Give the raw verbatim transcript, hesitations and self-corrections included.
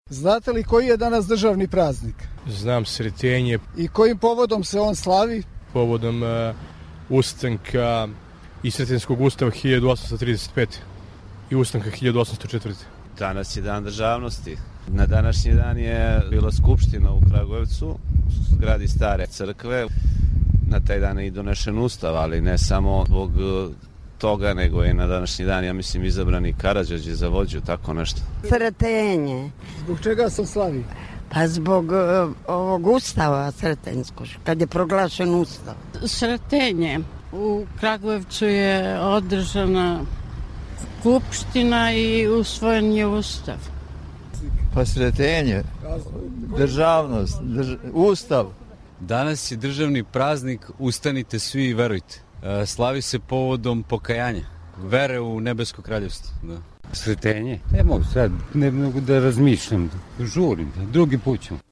Znate li koji je danas državni praznik? Znam, Sretenje. I kojim povodom se on slavi? Povodom uh, ustanka i Sretenskog ustava hiljadu osamsto trideset pete. i ustanka hiljadu osamsto četvrte. Danas je dan državnosti. Na današnji dan je bila skupština u Kragujevcu, u zgradi Stare crkve. Na taj dan je i donešen ustav, ali ne samo zbog toga, nego je na današnji dan, ja mislim, izabrani Karađorđe za vođu, tako nešto. Sretenje. Zbog čega se slavi? Pa zbog uh, ovog ustava sretenskog, kad je proglašen ustav. Sretenje. U Kragujevcu je održana skupština i usvojen je ustav. Pa Sretenje, državnost, drž, ustav. Danas je državni praznik, ustanite svi i verujte. Slavi se povodom pokajanja, vere u nebesko kraljevstvo. Da. Sretenje? Ne mogu sad, ne mogu da razmišljam, žurim, drugi put ću.